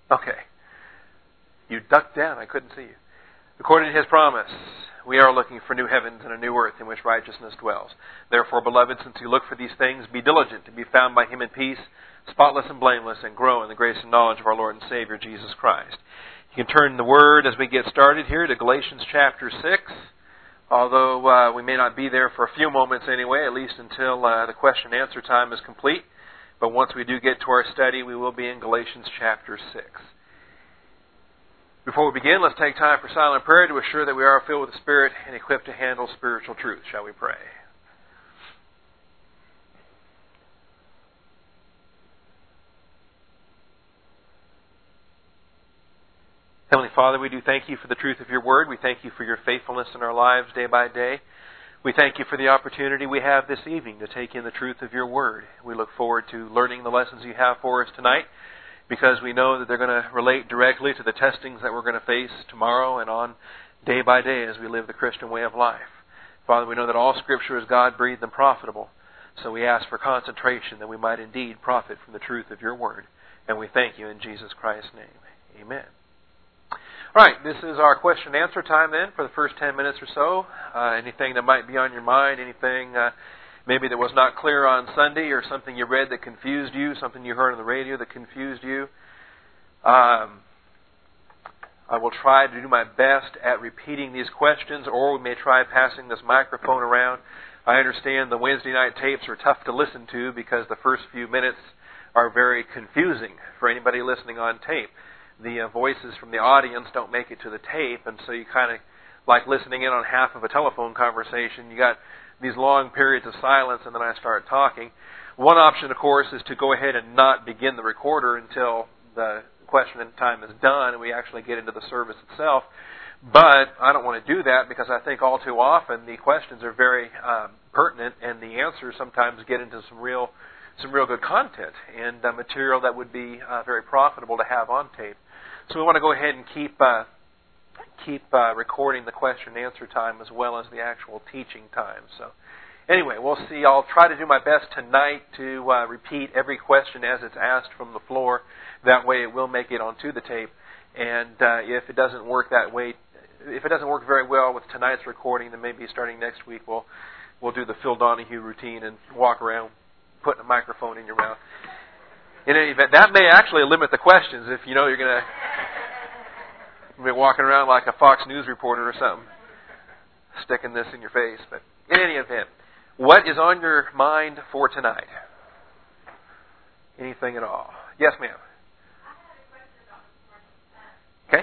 Okay. You ducked down. I couldn't see you. According to His promise, we are looking for new heavens and a new earth in which righteousness dwells. Therefore, beloved, since you look for these things, be diligent to be found by Him in peace, spotless and blameless, and grow in the grace and knowledge of our Lord and Savior, Jesus Christ. You can turn the Word as we get started here to Galatians chapter 6. Although we may not be there for a few moments anyway, at least until the question and answer time is complete. But once we do get to our study, we will be in Galatians chapter 6. Before we begin, let's take time for silent prayer to assure that we are filled with the Spirit and equipped to handle spiritual truth. Shall we pray? Heavenly Father, we do thank you for the truth of your word. We thank you for your faithfulness in our lives day by day. We thank you for the opportunity we have this evening to take in the truth of your word. We look forward to learning the lessons you have for us tonight, because we know that they're going to relate directly to the testings that we're going to face tomorrow and on day by day as we live the Christian way of life. Father, we know that all Scripture is God-breathed and profitable, so we ask for concentration that we might indeed profit from the truth of your word. And we thank you in Jesus Christ's name. Amen. All right, this is our question and answer time then for the first 10 minutes or so. Anything that might be on your mind, anything maybe that was not clear on Sunday, or something you read that confused you, something you heard on the radio that confused you. I will try to do my best at repeating these questions, or we may try passing this microphone around. I understand the Wednesday night tapes are tough to listen to because the first few minutes are very confusing for anybody listening on tape. The voices from the audience don't make it to the tape, and so you kind of like listening in on half of a telephone conversation. You got these long periods of silence, and then I start talking. One option, of course, is to go ahead and not begin the recorder until the question and time is done and we actually get into the service itself. But I don't want to do that because I think all too often the questions are very pertinent, and the answers sometimes get into some real good content and material that would be very profitable to have on tape. So we want to go ahead and keep recording the question and answer time as well as the actual teaching time. So anyway, we'll see. I'll try to do my best tonight to repeat every question as it's asked from the floor. That way it will make it onto the tape. And if it doesn't work that way, if it doesn't work very well with tonight's recording, then maybe starting next week we'll do the Phil Donahue routine and walk around putting a microphone in your mouth. In any event, that may actually limit the questions if you know you're going to be walking around like a Fox News reporter or something, sticking this in your face. But in any event, what is on your mind for tonight? Anything at all? Yes, ma'am. Okay.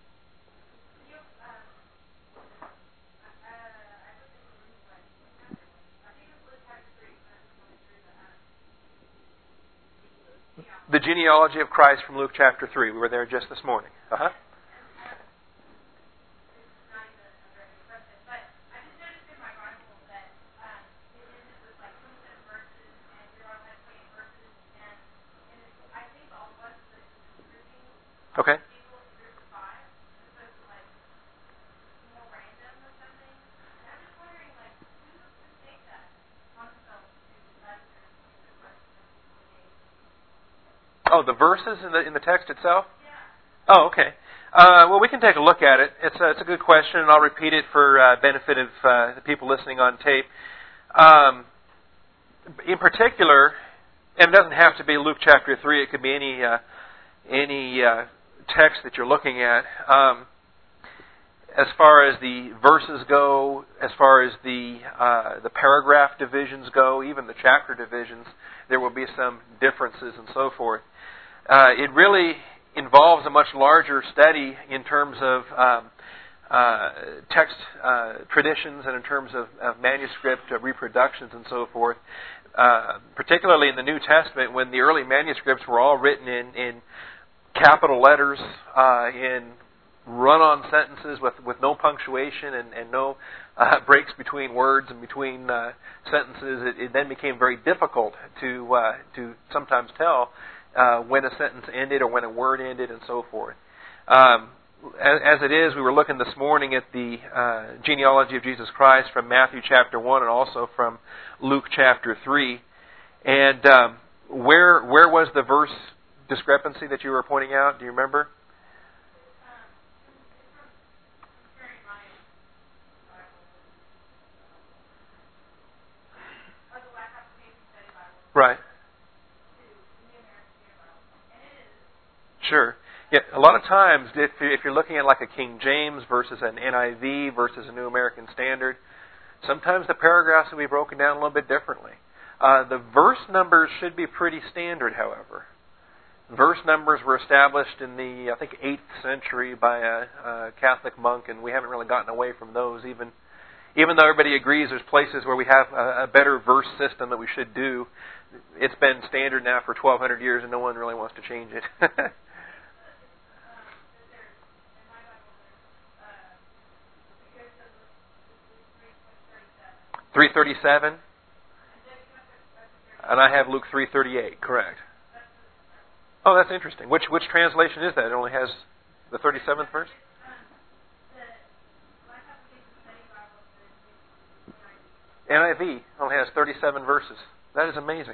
The genealogy of Christ from Luke chapter 3. We were there just this morning. Uh-huh. Okay. Oh, the verses in the text itself? Oh, okay. Well, we can take a look at it. It's a good question, and I'll repeat it for benefit of the people listening on tape. In particular, and it doesn't have to be Luke chapter 3. It could be any text that you're looking at. As far as the verses go, as far as the paragraph divisions go, even the chapter divisions, there will be some differences and so forth. It really involves a much larger study in terms of text traditions and in terms of manuscript reproductions and so forth. Particularly in the New Testament, when the early manuscripts were all written in capital letters, in run-on sentences with no punctuation and no breaks between words and between sentences, it then became very difficult to sometimes tell when a sentence ended or when a word ended and so forth. As it is, we were looking this morning at the genealogy of Jesus Christ from Matthew chapter 1 and also from Luke chapter 3. And where was the verse discrepancy that you were pointing out? Do you remember? Right. Sure. Yeah, a lot of times, if you're looking at like a King James versus an NIV versus a New American Standard, sometimes the paragraphs will be broken down a little bit differently. The verse numbers should be pretty standard, however. Verse numbers were established in the, I think, 8th century by a Catholic monk, and we haven't really gotten away from those. Even though everybody agrees there's places where we have a better verse system that we should do, it's been standard now for 1,200 years, and no one really wants to change it. 337, and I have Luke 3:38. Correct. Oh, that's interesting. Which translation is that? It only has the 37th verse? NIV only has 37 verses. That is amazing.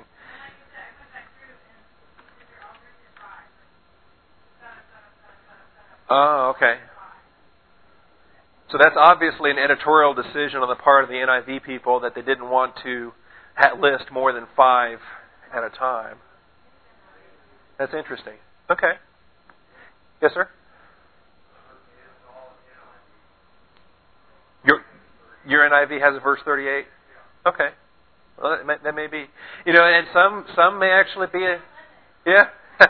Oh, okay. So that's obviously an editorial decision on the part of the NIV people that they didn't want to list more than 5 at a time. That's interesting. Okay. Yes, sir? Your NIV has a verse 38? Okay. Well, that may be. And some may actually be yeah.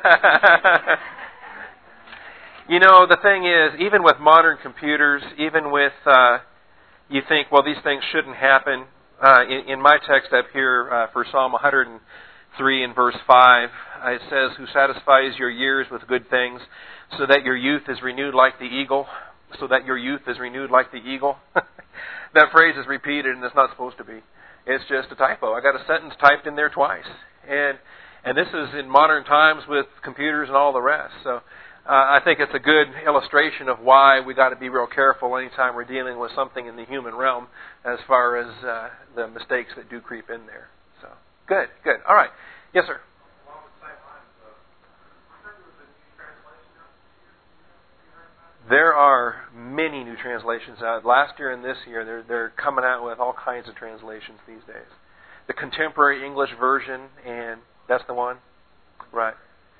The thing is, even with modern computers, even with, you think, well, these things shouldn't happen. In my text up here for Psalm 103 and verse 5, it says, "Who satisfies your years with good things, so that your youth is renewed like the eagle." So that your youth is renewed like the eagle. That phrase is repeated, and it's not supposed to be. It's just a typo. I got a sentence typed in there twice. And this is in modern times with computers and all the rest. So I think it's a good illustration of why we got to be real careful anytime we're dealing with something in the human realm as far as the mistakes that do creep in there. So good. All right. Yes, sir. There are many new translations out. Last year and this year, they're coming out with all kinds of translations these days. The Contemporary English Version, and that's the one? Right.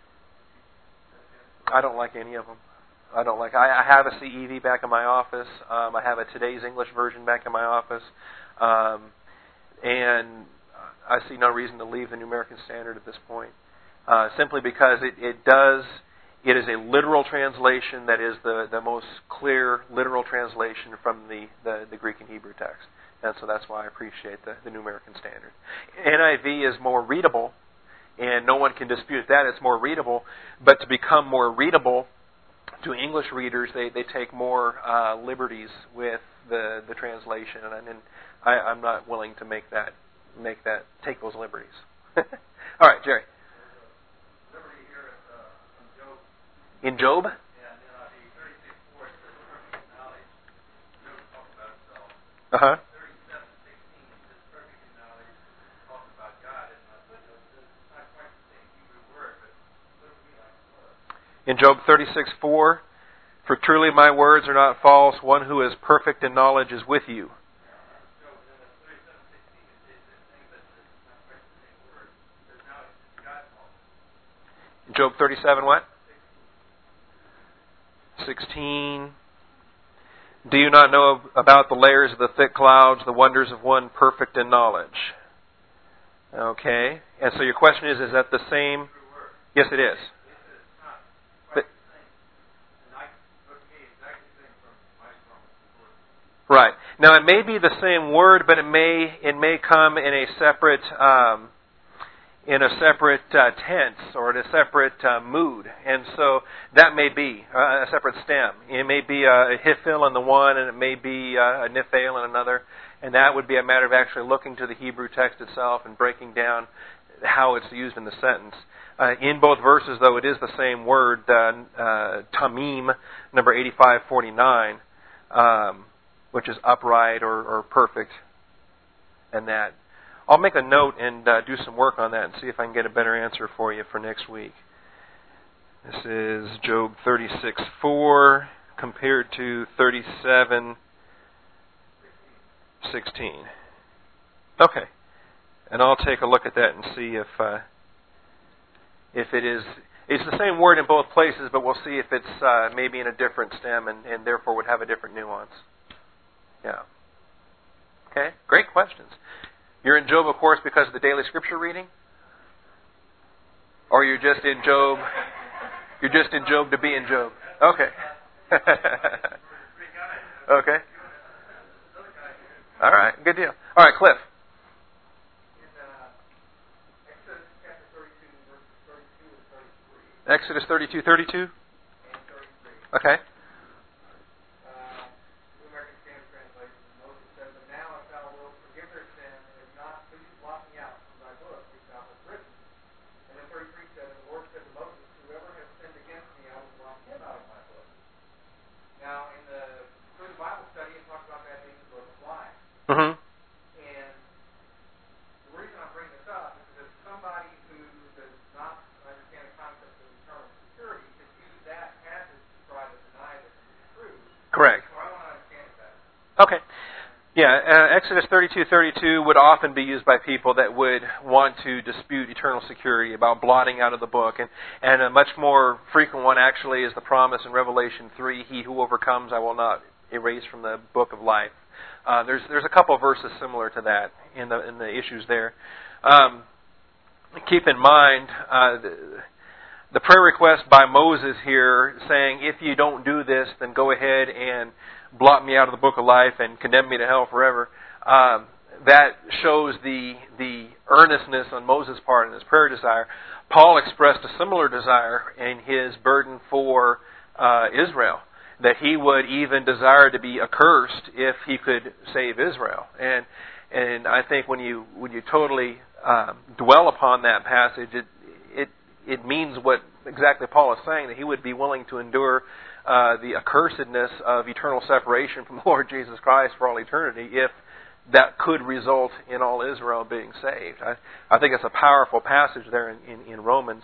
I don't like any of them. I have a CEV back in my office. I have a Today's English Version back in my office. And I see no reason to leave the New American Standard at this point. Simply because it is a literal translation that is the most clear literal translation from the Greek and Hebrew text. And so that's why I appreciate the New American Standard. NIV is more readable, and no one can dispute that. It's more readable. But to become more readable to English readers, they take more liberties with the translation. And I'm not willing to take those liberties. All right, Jerry. In Job? Uh-huh. In Job 36:4, "For truly my words are not false. One who is perfect in knowledge is with you." In Job 37 what? 16. "Do you not know about the layers of the thick clouds, the wonders of one perfect in knowledge?" Okay. And so your question is that the same? Yes, it is. Right. Now it may be the same word, but it may come in a separate tense or in a separate mood, and so that may be a separate stem. It may be a hifil in the one, and it may be a nifil in another, and that would be a matter of actually looking to the Hebrew text itself and breaking down how it's used in the sentence. In both verses, though, it is the same word, tamim, number 8549. Which is upright or perfect, and that. I'll make a note and do some work on that and see if I can get a better answer for you for next week. This is Job 36:4 compared to 37:16. Okay. And I'll take a look at that and see if it is. It's the same word in both places, but we'll see if it's maybe in a different stem and therefore would have a different nuance. Yeah. Okay. Great questions. You're in Job, of course, because of the daily scripture reading? Or you're just in Job? You're just in Job to be in Job. Okay. Okay. All right. Good deal. All right, Cliff. Exodus 32:32. Okay. Mm-hmm. And the reason I bring this up is that somebody who does not understand the concept of eternal security could use that passage to try to deny that it's true. Correct. So I want to understand that. Okay. Yeah, Exodus 32:32 would often be used by people that would want to dispute eternal security, about blotting out of the book. And a much more frequent one actually is the promise in Revelation 3, he who overcomes I will not erase from the book of life. There's a couple of verses similar to that in the issues there. Keep in mind the prayer request by Moses here saying, if you don't do this, then go ahead and blot me out of the book of life and condemn me to hell forever. That shows the earnestness on Moses' part and his prayer desire. Paul expressed a similar desire in his burden for Israel, that he would even desire to be accursed if he could save Israel. And I think when you totally dwell upon that passage, it means what exactly Paul is saying, that he would be willing to endure the accursedness of eternal separation from the Lord Jesus Christ for all eternity if that could result in all Israel being saved. I think it's a powerful passage there in Romans.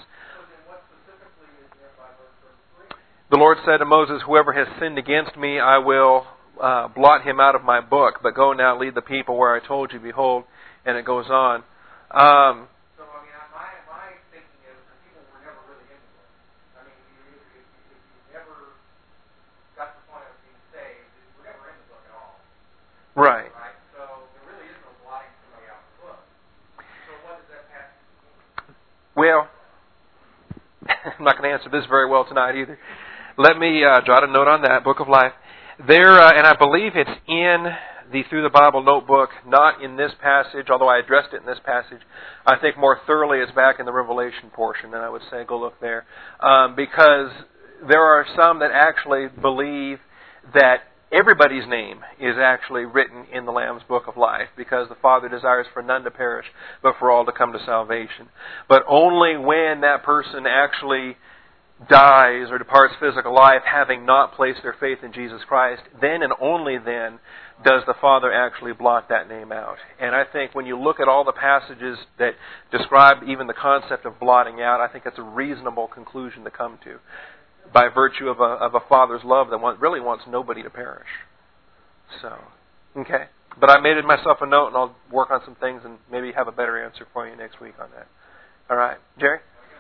The Lord said to Moses, whoever has sinned against me, I will blot him out of my book. But go now, lead the people where I told you, behold. And it goes on. So, I mean, my thinking is that people were never really in the book. I mean, if you never got to the point of being saved, you were never in the book at all. Right. Right? So, there really is no blotting somebody out of the book. So, what does that passage mean? Well, I'm not going to answer this very well tonight either. Let me jot a note on that, Book of Life. There, and I believe it's in the Through the Bible notebook, not in this passage, although I addressed it in this passage. I think more thoroughly it's back in the Revelation portion, and I would say go look there. Because there are some that actually believe that everybody's name is actually written in the Lamb's Book of Life, because the Father desires for none to perish, but for all to come to salvation. But only when that person actually dies or departs physical life having not placed their faith in Jesus Christ, then and only then does the Father actually blot that name out. And I think when you look at all the passages that describe even the concept of blotting out, I think it's a reasonable conclusion to come to, by virtue of a Father's love that really wants nobody to perish. So, okay. But I made myself a note, and I'll work on some things and maybe have a better answer for you next week on that. All right. Jerry?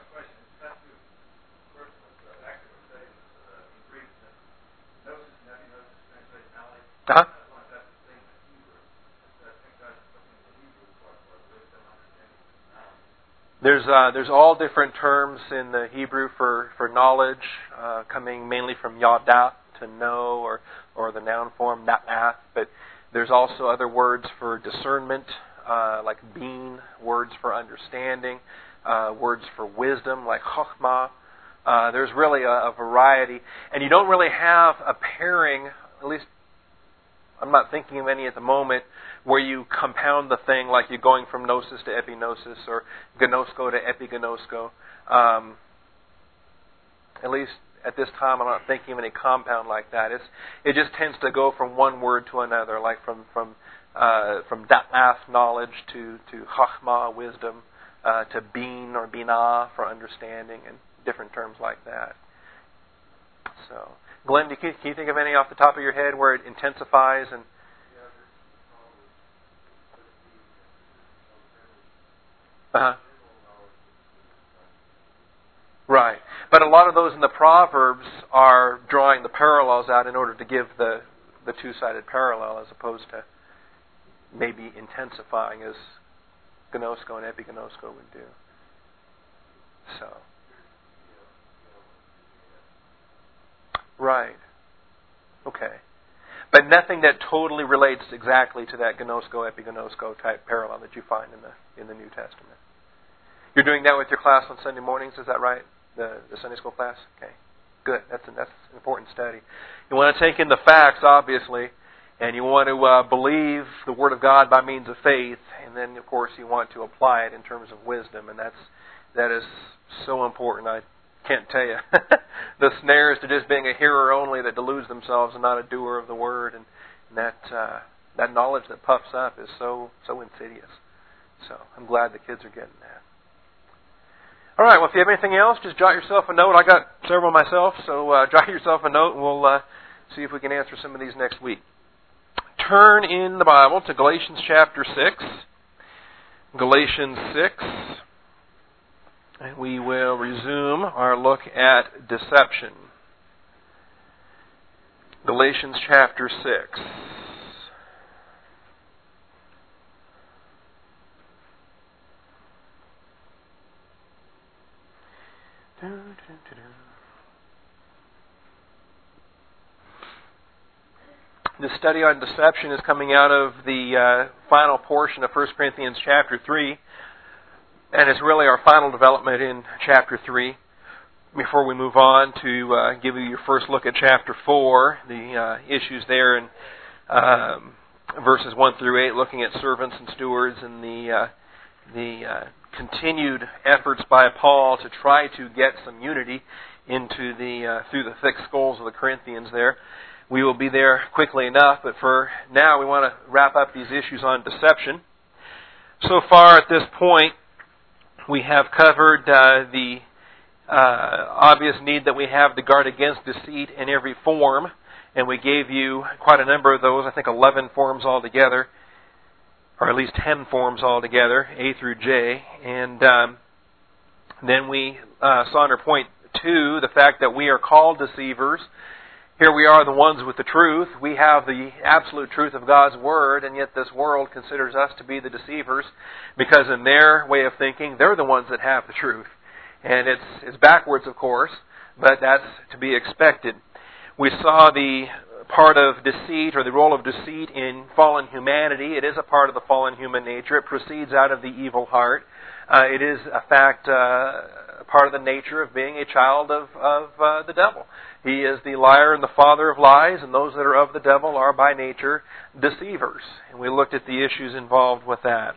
Uh-huh. There's all different terms in the Hebrew for knowledge, coming mainly from yada, to know, or the noun form na'ath. But there's also other words for discernment, like being, words for understanding, words for wisdom, like chokhmah. There's really a variety. And you don't really have a pairing, at least I'm not thinking of any at the moment, where you compound the thing like you're going from gnosis to epignosis or gnosko to epignosko. At least at this time I'm not thinking of any compound like that. It just tends to go from one word to another, like from da'ath, knowledge, to chokhmah, wisdom, to bin or binah for understanding, and different terms like that. So, Glenn, can you think of any off the top of your head where it intensifies and? Right. But a lot of those in the Proverbs are drawing the parallels out in order to give the two-sided parallel as opposed to maybe intensifying as gnosko and epignosko would do. So. Right. Okay. But nothing that totally relates exactly to that gnosko, epignosko type parallel that you find in the New Testament. You're doing that with your class on Sunday mornings, is that right? The Sunday school class? Okay. Good. That's an important study. You want to take in the facts, obviously, and you want to believe the Word of God by means of faith, and then, of course, you want to apply it in terms of wisdom, and that is so important. I can't tell you the snares to just being a hearer only that deludes themselves and not a doer of the Word, and that knowledge that puffs up is so insidious. So I'm glad the kids are getting that. All right, well, if you have anything else, just jot yourself a note. I got several myself, so jot yourself a note, and we'll see if we can answer some of these next week. Turn in the Bible to Galatians chapter 6. Galatians 6. And we will resume our look at deception. Galatians chapter 6. The study on deception is coming out of the final portion of 1 Corinthians chapter 3, and it's really our final development in chapter 3. Before we move on to give you your first look at chapter 4, the issues there in verses 1 through 8, looking at servants and stewards and the continued efforts by Paul to try to get some unity into through the thick skulls of the Corinthians there. We will be there quickly enough, but for now we want to wrap up these issues on deception. So far at this point, we have covered the obvious need that we have to guard against deceit in every form, and we gave you quite a number of those, I think 11 forms altogether, or at least 10 forms altogether, A through J. And then we saw under point 2 the fact that we are called deceivers. Here we are, the ones with the truth. We have the absolute truth of God's Word, and yet this world considers us to be the deceivers because in their way of thinking, they're the ones that have the truth. And it's backwards, of course, but that's to be expected. We saw the part of deceit, or the role of deceit in fallen humanity. It is a part of the fallen human nature. It proceeds out of the evil heart. It is, a fact, part of the nature of being a child of the devil. He is the liar and the father of lies, and those that are of the devil are by nature deceivers. And we looked at the issues involved with that.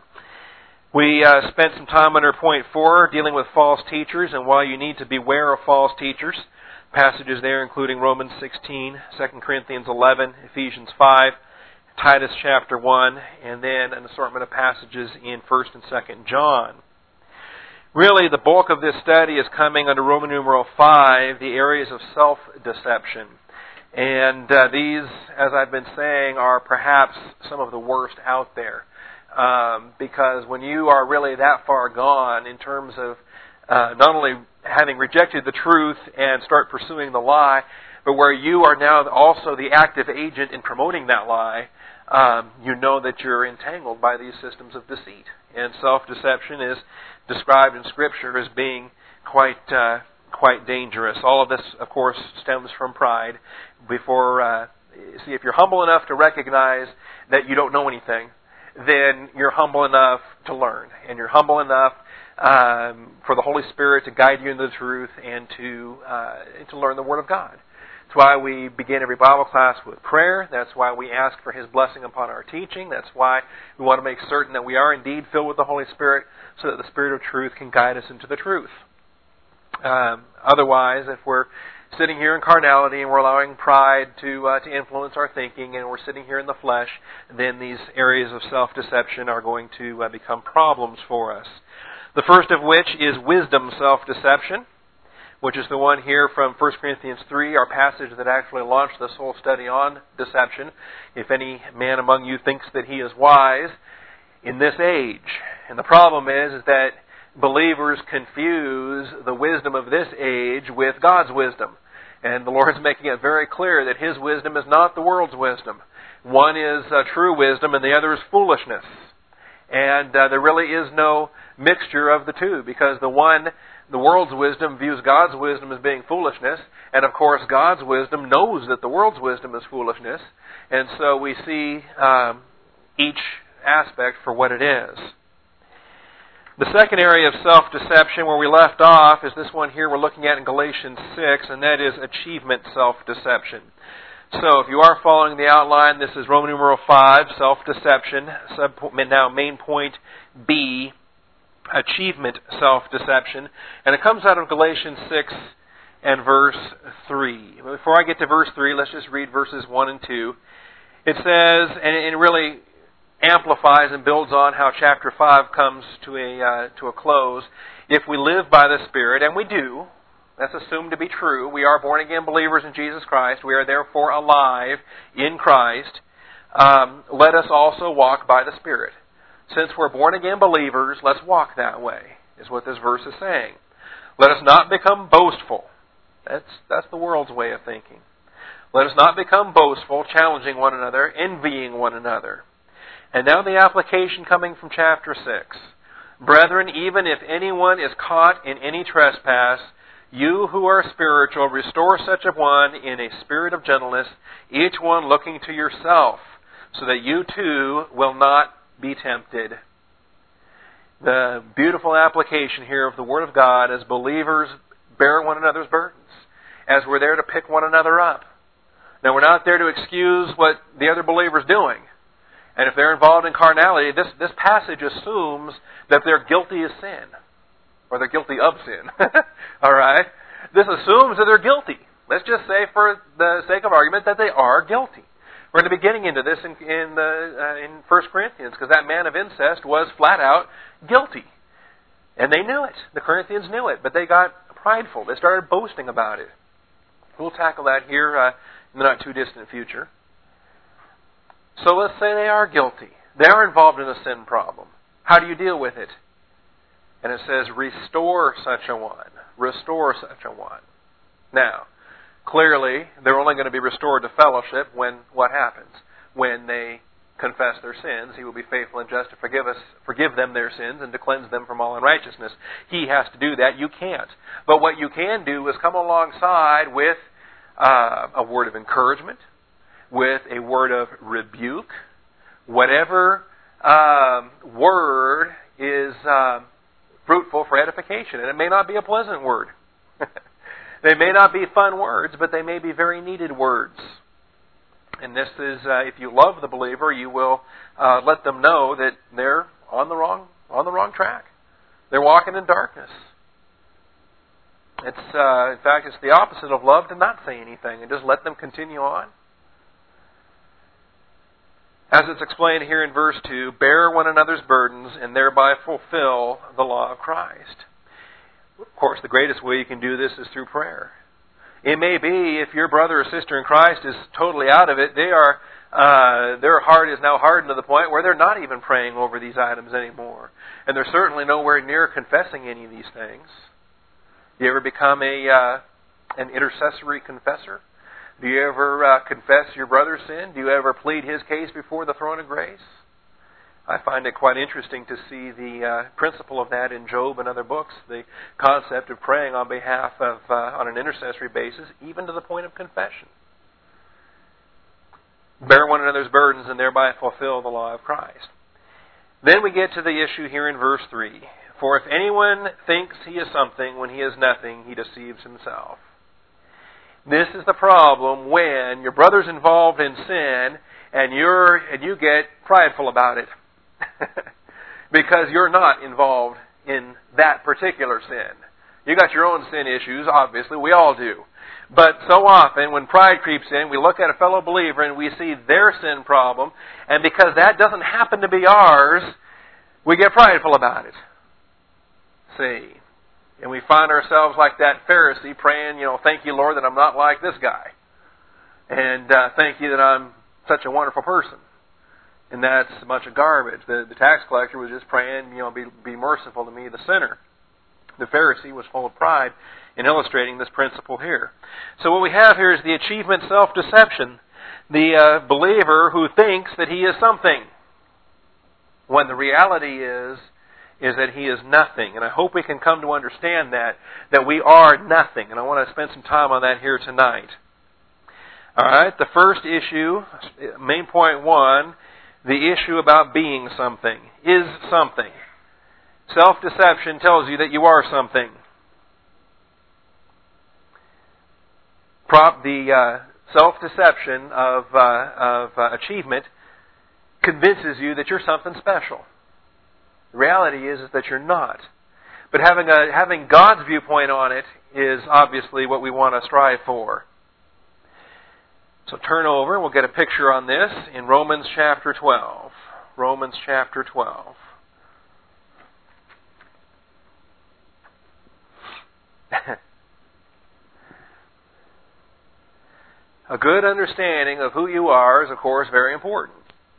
We spent some time under point 4 dealing with false teachers and why you need to beware of false teachers. Passages there including Romans 16, 2 Corinthians 11, Ephesians 5, Titus chapter 1, and then an assortment of passages in 1 and 2 John. Really, the bulk of this study is coming under Roman numeral 5, the areas of self-deception. And these, as I've been saying, are perhaps some of the worst out there. Because when you are really that far gone in terms of not only having rejected the truth and start pursuing the lie, but where you are now also the active agent in promoting that lie, you know that you're entangled by these systems of deceit. And self-deception is described in Scripture as being quite dangerous. All of this, of course, stems from pride. If you're humble enough to recognize that you don't know anything, then you're humble enough to learn. And you're humble enough for the Holy Spirit to guide you into the truth and to learn the Word of God. That's why we begin every Bible class with prayer. That's why we ask for His blessing upon our teaching. That's why we want to make certain that we are indeed filled with the Holy Spirit so that the Spirit of truth can guide us into the truth. Otherwise, if we're sitting here in carnality and we're allowing pride to influence our thinking and we're sitting here in the flesh, then these areas of self-deception are going to become problems for us. The first of which is wisdom self-deception. which is the one here from 1 Corinthians 3, our passage that actually launched this whole study on deception. If any man among you thinks that he is wise in this age. And the problem is that believers confuse the wisdom of this age with God's wisdom. And the Lord's making it very clear that His wisdom is not the world's wisdom. One is true wisdom and the other is foolishness. And there really is no mixture of the two, because the world's wisdom views God's wisdom as being foolishness, and of course God's wisdom knows that the world's wisdom is foolishness, and so we see each aspect for what it is. The second area of self-deception where we left off is this one here we're looking at in Galatians 6, and that is achievement self-deception. So if you are following the outline, this is Roman numeral 5, self-deception. Now main point B, achievement self-deception. And it comes out of Galatians 6 and verse 3. Before I get to verse 3, let's just read verses 1 and 2. It says, and it really amplifies and builds on how chapter 5 comes to a close. If we live by the Spirit, and we do, that's assumed to be true. We are born-again believers in Jesus Christ. We are therefore alive in Christ. Let us also walk by the Spirit. Since we're born-again believers, let's walk that way, is what this verse is saying. Let us not become boastful. That's the world's way of thinking. Let us not become boastful, challenging one another, envying one another. And now the application coming from chapter 6. Brethren, even if anyone is caught in any trespass, you who are spiritual, restore such a one in a spirit of gentleness, each one looking to yourself, so that you too will not be tempted. The beautiful application here of the Word of God as believers bear one another's burdens, as we're there to pick one another up. Now, we're not there to excuse what the other believer's doing. And if they're involved in carnality, this passage assumes that they're guilty of sin. Or they're guilty of sin. All right? This assumes that they're guilty. Let's just say, for the sake of argument, that they are guilty. We're going to be getting into this in 1 Corinthians, because that man of incest was flat out guilty. And they knew it. The Corinthians knew it, but they got prideful. They started boasting about it. We'll tackle that here in the not too distant future. So let's say they are guilty. They are involved in a sin problem. How do you deal with it? And it says, restore such a one. Restore such a one. Now, clearly, they're only going to be restored to fellowship when what happens? When they confess their sins, He will be faithful and just to forgive them their sins and to cleanse them from all unrighteousness. He has to do that. You can't. But what you can do is come alongside with a word of encouragement, with a word of rebuke, whatever word is fruitful for edification. And it may not be a pleasant word. They may not be fun words, but they may be very needed words. And this is, if you love the believer, you will let them know that they're on the wrong track. They're walking in darkness. It's in fact, it's the opposite of love to not say anything and just let them continue on. As it's explained here in verse 2, bear one another's burdens and thereby fulfill the law of Christ. Of course, the greatest way you can do this is through prayer. It may be if your brother or sister in Christ is totally out of it, their heart is now hardened to the point where they're not even praying over these items anymore. And they're certainly nowhere near confessing any of these things. Do you ever become an intercessory confessor? Do you ever confess your brother's sin? Do you ever plead his case before the throne of grace? I find it quite interesting to see the principle of that in Job and other books, the concept of praying on behalf of, on an intercessory basis, even to the point of confession. Bear one another's burdens and thereby fulfill the law of Christ. Then we get to the issue here in verse 3. For if anyone thinks he is something when he is nothing, he deceives himself. This is the problem when your brother's involved in sin and you get prideful about it. Because you're not involved in that particular sin. You got your own sin issues, obviously, we all do. But so often when pride creeps in, we look at a fellow believer and we see their sin problem, and because that doesn't happen to be ours, we get prideful about it. See, And we find ourselves like that Pharisee praying, thank you, Lord, that I'm not like this guy. And thank you that I'm such a wonderful person. And that's a bunch of garbage. The tax collector was just praying, be merciful to me, the sinner. The Pharisee was full of pride in illustrating this principle here. So what we have here is the achievement self-deception. The believer who thinks that he is something, when the reality is that he is nothing. And I hope we can come to understand that we are nothing. And I want to spend some time on that here tonight. All right, the first issue, main point 1, the issue about being something, is something. Self-deception tells you that you are something. The self-deception of achievement convinces you that you're something special. The reality is that you're not. But having God's viewpoint on it is obviously what we want to strive for. So turn over, we'll get a picture on this in Romans chapter 12. Romans chapter 12. A good understanding of who you are is, of course, very important.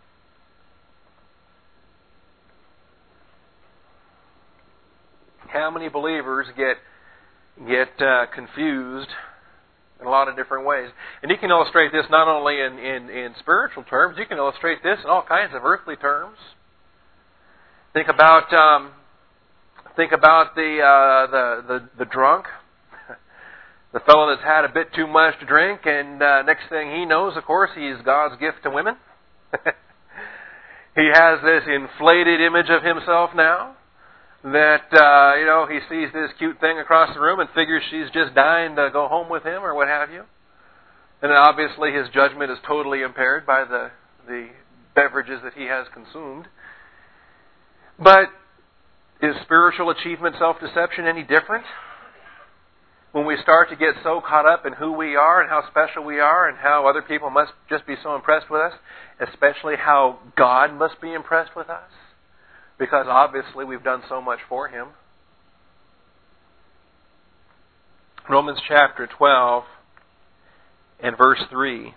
How many believers get confused in a lot of different ways? And you can illustrate this not only in spiritual terms, you can illustrate this in all kinds of earthly terms. Think about the drunk, the fellow that's had a bit too much to drink, and next thing he knows, of course, he's God's gift to women. He has this inflated image of himself now that he sees this cute thing across the room and figures she's just dying to go home with him or what have you. And then obviously his judgment is totally impaired by the beverages that he has consumed. But is spiritual achievement self-deception any different? When we start to get so caught up in who we are and how special we are and how other people must just be so impressed with us, especially how God must be impressed with us, because obviously we've done so much for Him. Romans chapter 12 and verse 3.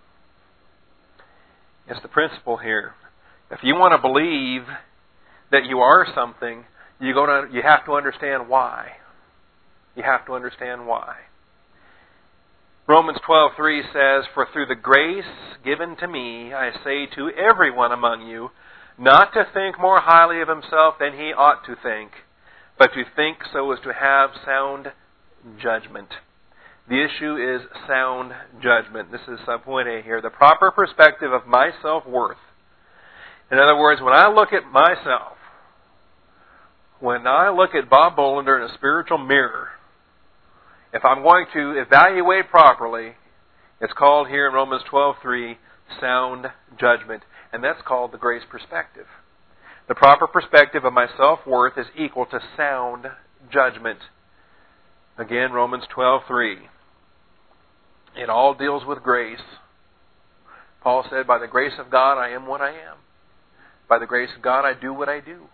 It's the principle here. If you want to believe that you are something, you have to understand why. You have to understand why. Romans 12:3 says, "For through the grace given to me, I say to everyone among you, not to think more highly of himself than he ought to think, but to think so as to have sound judgment." The issue is sound judgment. This is subpoint A here. The proper perspective of my self-worth. In other words, when I look at myself, when I look at Bob Bolander in a spiritual mirror, if I'm going to evaluate properly, it's called here in Romans 12:3 sound judgment. And that's called the grace perspective. The proper perspective of my self-worth is equal to sound judgment. Again, Romans 12:3. It all deals with grace. Paul said, "By the grace of God I am what I am. By the grace of God I do what I do."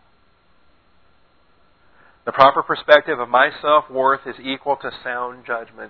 The proper perspective of my self-worth is equal to sound judgment.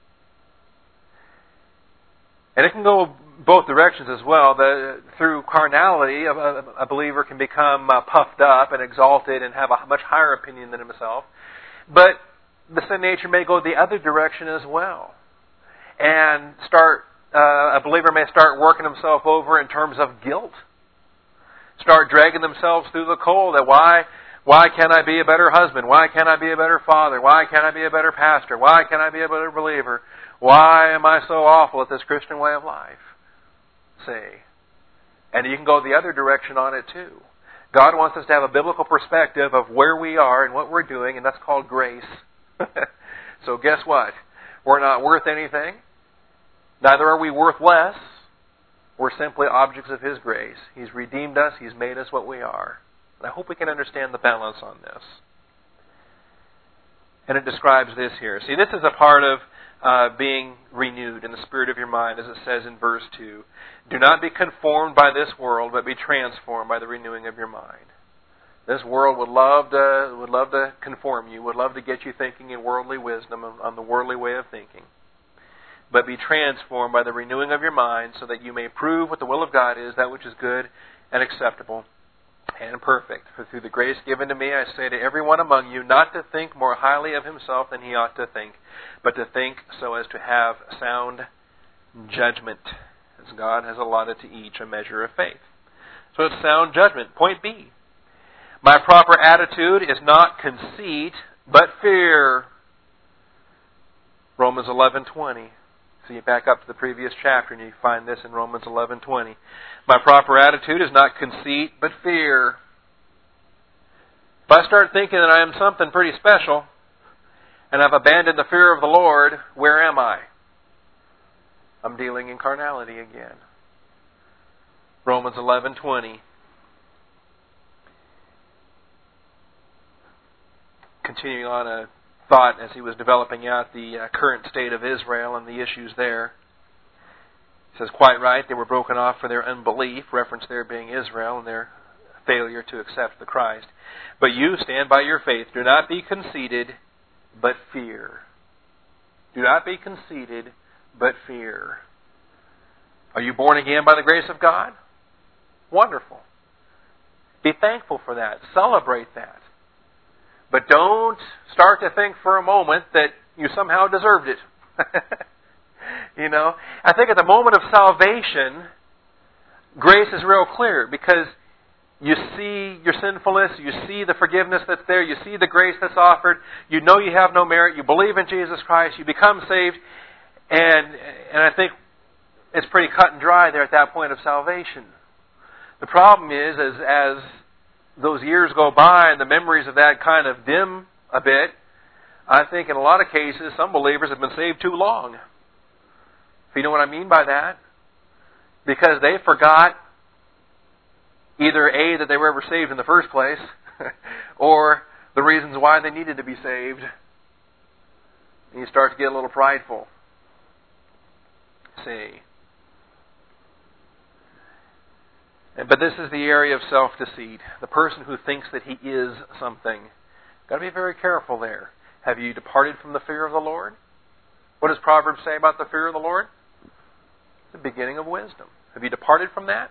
And it can go both directions as well. Through carnality, a believer can become puffed up and exalted and have a much higher opinion than himself. But the sin nature may go the other direction as well. And a believer may start working himself over in terms of guilt. Start dragging themselves through the coal that why can't I be a better husband? Why can't I be a better father? Why can't I be a better pastor? Why can't I be a better believer? Why am I so awful at this Christian way of life? See. And you can go the other direction on it too. God wants us to have a biblical perspective of where we are and what we're doing, and that's called grace. So guess what? We're not worth anything. Neither are we worth less. We're simply objects of His grace. He's redeemed us. He's made us what we are. And I hope we can understand the balance on this. And it describes this here. See, this is a part of being renewed in the spirit of your mind, as it says in verse 2. "Do not be conformed by this world, but be transformed by the renewing of your mind." This world would love to conform you, would love to get you thinking in worldly wisdom, on the worldly way of thinking. But be transformed by the renewing of your mind, so that you may prove what the will of God is, that which is good and acceptable and perfect. For through the grace given to me, I say to everyone among you, not to think more highly of himself than he ought to think, but to think so as to have sound judgment, as God has allotted to each a measure of faith. So it's sound judgment. Point B. My proper attitude is not conceit, but fear. Romans 11:20. So you back up to the previous chapter and you find this in Romans 11:20. My proper attitude is not conceit, but fear. If I start thinking that I am something pretty special, and I've abandoned the fear of the Lord, where am I? I'm dealing in carnality again. Romans 11:20. Continuing on a thought as he was developing out the current state of Israel and the issues there. He says, quite right, they were broken off for their unbelief, reference there being Israel and their failure to accept the Christ. But you stand by your faith. Do not be conceited, but fear. Do not be conceited, but fear. Are you born again by the grace of God? Wonderful. Be thankful for that. Celebrate that. But don't start to think for a moment that you somehow deserved it. You know, I think at the moment of salvation, grace is real clear because you see your sinfulness, you see the forgiveness that's there, you see the grace that's offered, you know you have no merit, you believe in Jesus Christ, you become saved, and I think it's pretty cut and dry there at that point of salvation. The problem is, as those years go by and the memories of that kind of dim a bit, I think in a lot of cases some believers have been saved too long. If you know what I mean by that. Because they forgot either A, that they were ever saved in the first place, or the reasons why they needed to be saved. And you start to get a little prideful. See. But this is the area of self-deceit. The person who thinks that he is something. Got to be very careful there. Have you departed from the fear of the Lord? What does Proverbs say about the fear of the Lord? It's the beginning of wisdom. Have you departed from that?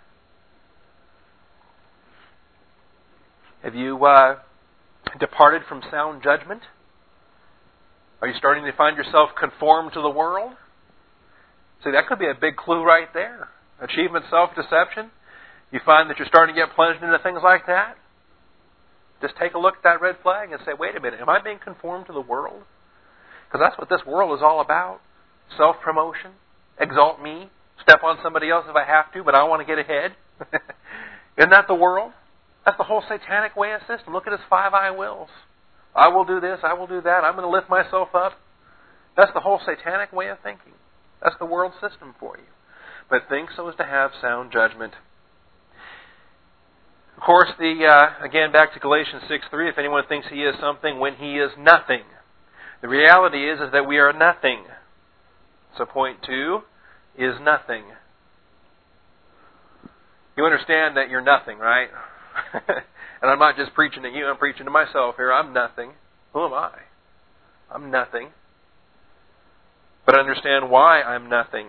Have you departed from sound judgment? Are you starting to find yourself conformed to the world? See, that could be a big clue right there. Achievement, self-deception. You find that you're starting to get plunged into things like that? Just take a look at that red flag and say, wait a minute, am I being conformed to the world? Because that's what this world is all about. Self-promotion, exalt me, step on somebody else if I have to, but I want to get ahead. Isn't that the world? That's the whole satanic way of system. Look at his 5 I wills. I will do this, I will do that, I'm going to lift myself up. That's the whole satanic way of thinking. That's the world system for you. But think so as to have sound judgment. Of course, again, back to Galatians 6:3, if anyone thinks he is something when he is nothing. The reality is that we are nothing. So point 2 is nothing. You understand that you're nothing, right? And I'm not just preaching to you, I'm preaching to myself here. I'm nothing. Who am I? I'm nothing. But understand why I'm nothing.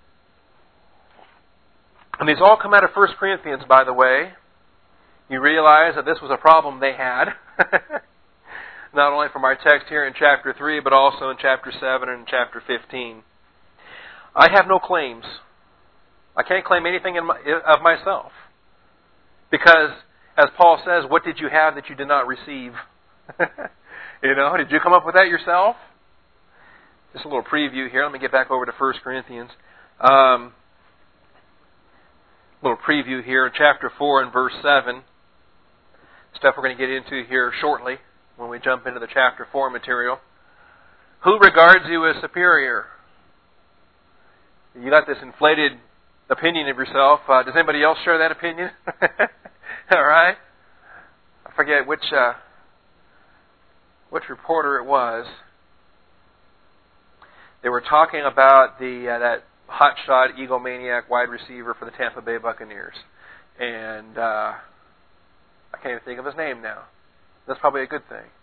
And these all come out of 1 Corinthians, by the way. You realize that this was a problem they had. Not only from our text here in chapter 3, but also in chapter 7 and chapter 15. I have no claims. I can't claim anything of myself. Because, as Paul says, what did you have that you did not receive? Did you come up with that yourself? Just a little preview here. Let me get back over to 1 Corinthians. A little preview here in chapter 4 and verse 7. Stuff we're going to get into here shortly when we jump into the chapter 4 material. Who regards you as superior? You got this inflated opinion of yourself. Does anybody else share that opinion? All right. I forget which reporter it was. They were talking about that hotshot egomaniac wide receiver for the Tampa Bay Buccaneers, and I can't even think of his name now. That's probably a good thing.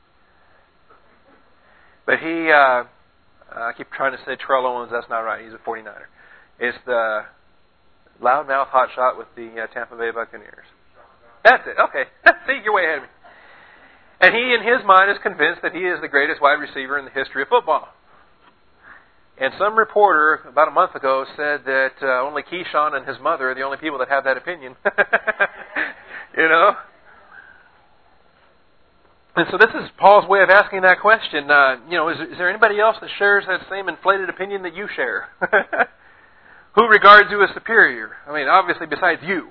But he, I keep trying to say Terrell Owens. That's not right. He's a 49er. It's the loudmouth hotshot with the Tampa Bay Buccaneers. That's it. Okay. See, you're way ahead of me. And he, in his mind, is convinced that he is the greatest wide receiver in the history of football. And some reporter about a month ago said that only Keyshawn and his mother are the only people that have that opinion. You know? And so this is Paul's way of asking that question. Is there anybody else that shares that same inflated opinion that you share? Who regards you as superior? I mean, obviously besides you.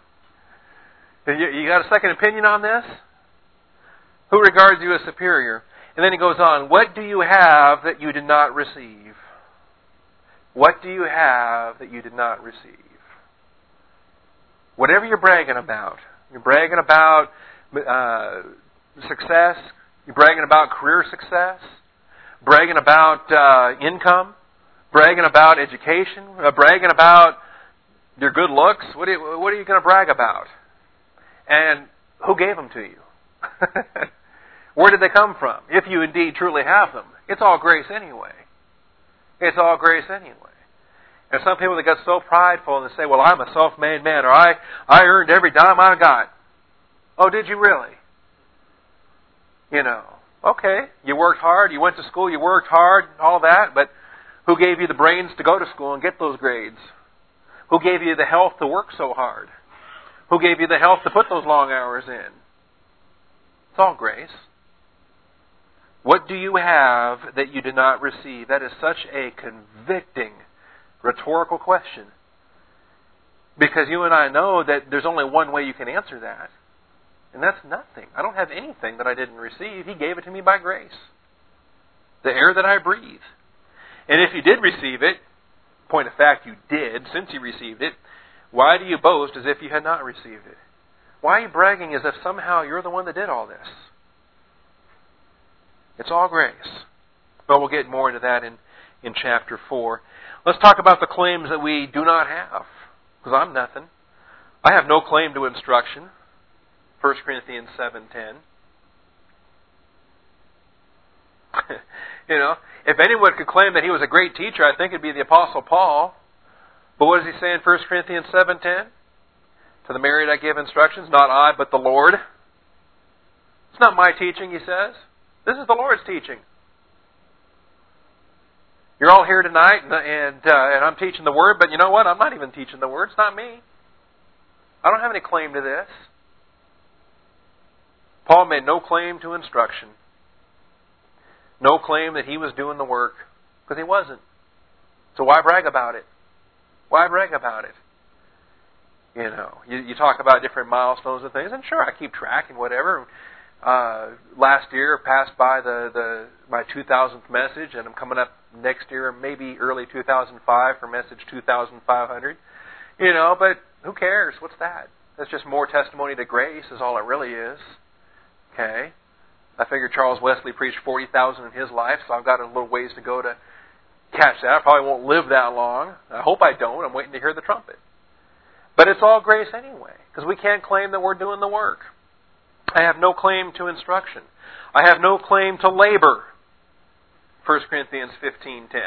You got a second opinion on this? Who regards you as superior? And then he goes on, what do you have that you did not receive? What do you have that you did not receive? Whatever you're bragging about. You're bragging about success. You're bragging about career success. Bragging about income. Bragging about education. Bragging about your good looks. What are you going to brag about? And who gave them to you? Where did they come from? If you indeed truly have them. It's all grace anyway. It's all grace anyway. And some people that get so prideful and they say, well, I'm a self-made man, or I earned every dime I got. Oh, did you really? You know, okay, you worked hard, you went to school, you worked hard, all that, but who gave you the brains to go to school and get those grades? Who gave you the health to work so hard? Who gave you the health to put those long hours in? It's all grace. What do you have that you did not receive? That is such a convicting, rhetorical question. Because you and I know that there's only one way you can answer that. And that's nothing. I don't have anything that I didn't receive. He gave it to me by grace. The air that I breathe. And if you did receive it, point of fact you did, since you received it, why do you boast as if you had not received it? Why are you bragging as if somehow you're the one that did all this? It's all grace. But we'll get more into that in chapter 4. Let's talk about the claims that we do not have. Because I'm nothing. I have no claim to instruction. 1 Corinthians 7:10. If anyone could claim that he was a great teacher, I think it'd be the Apostle Paul. But what does he say in 1 Corinthians 7:10? To the married I give instructions, not I, but the Lord. It's not my teaching, he says. This is the Lord's teaching. You're all here tonight, and I'm teaching the Word, but you know what? I'm not even teaching the Word. It's not me. I don't have any claim to this. Paul made no claim to instruction. No claim that he was doing the work, because he wasn't. So why brag about it? Why brag about it? You talk about different milestones and things, and sure, I keep track and whatever. Last year passed by my 2000th message, and I'm coming up next year, maybe early 2005 for message 2500. But who cares? What's that? That's just more testimony to grace is all it really is. Okay? I figured Charles Wesley preached 40,000 in his life, so I've got a little ways to go to catch that. I probably won't live that long. I hope I don't. I'm waiting to hear the trumpet. But it's all grace anyway, because we can't claim that we're doing the work. I have no claim to instruction. I have no claim to labor. 1 Corinthians 15:10.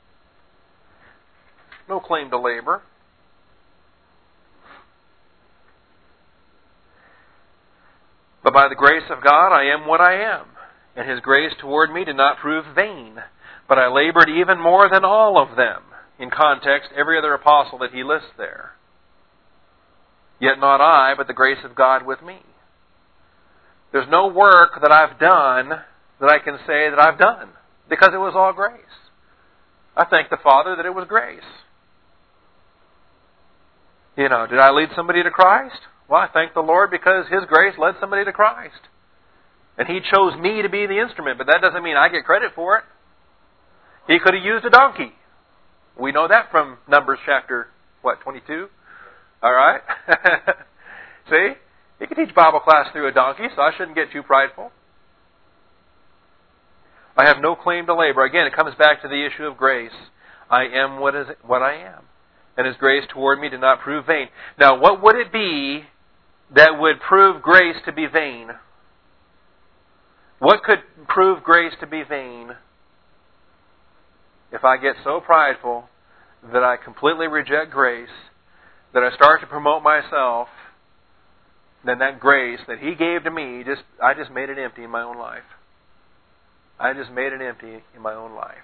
No claim to labor. But by the grace of God I am what I am, and His grace toward me did not prove vain, but I labored even more than all of them. In context, every other apostle that he lists there. Yet not I, but the grace of God with me. There's no work that I've done that I can say that I've done, because it was all grace. I thank the Father that it was grace. Did I lead somebody to Christ? Well, I thank the Lord because His grace led somebody to Christ. And He chose me to be the instrument, but that doesn't mean I get credit for it. He could have used a donkey. We know that from Numbers chapter, 22? All right? See? You can teach Bible class through a donkey, so I shouldn't get too prideful. I have no claim to labor. Again, it comes back to the issue of grace. I am what I am. And His grace toward me did not prove vain. Now, what would it be that would prove grace to be vain? What could prove grace to be vain? If I get so prideful that I completely reject grace, that I start to promote myself, then that grace that He gave to me, I just made it empty in my own life. I just made it empty in my own life.